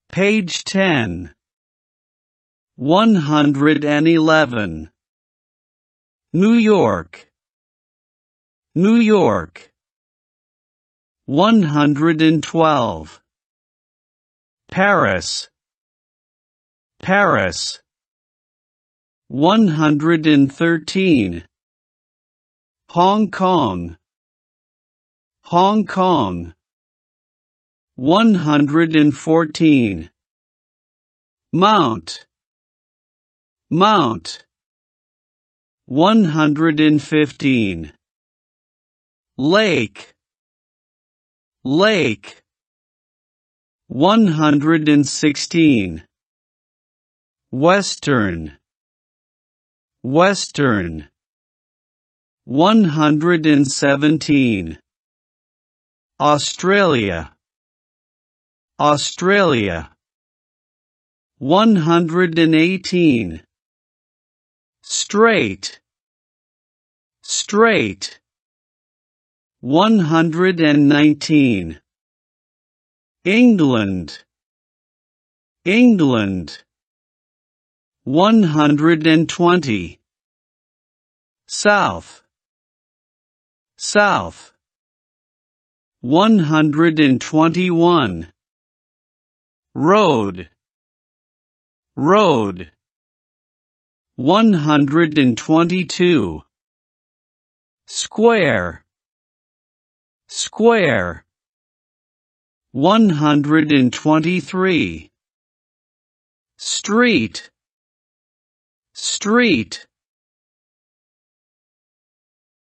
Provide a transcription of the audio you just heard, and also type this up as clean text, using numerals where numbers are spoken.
Page 10. 111. New York, New York. 112. Paris, Paris. 113. Hong Kong, Hong Kong. 114. Mount, Mount. 115. Lake, Lake. 116. Western, Western. 117. Australia, Australia. 118. Straight, straight. 119. England, England. 120. South, South. 121. Road, Road. 122. Square, Square. 123. Street, Street.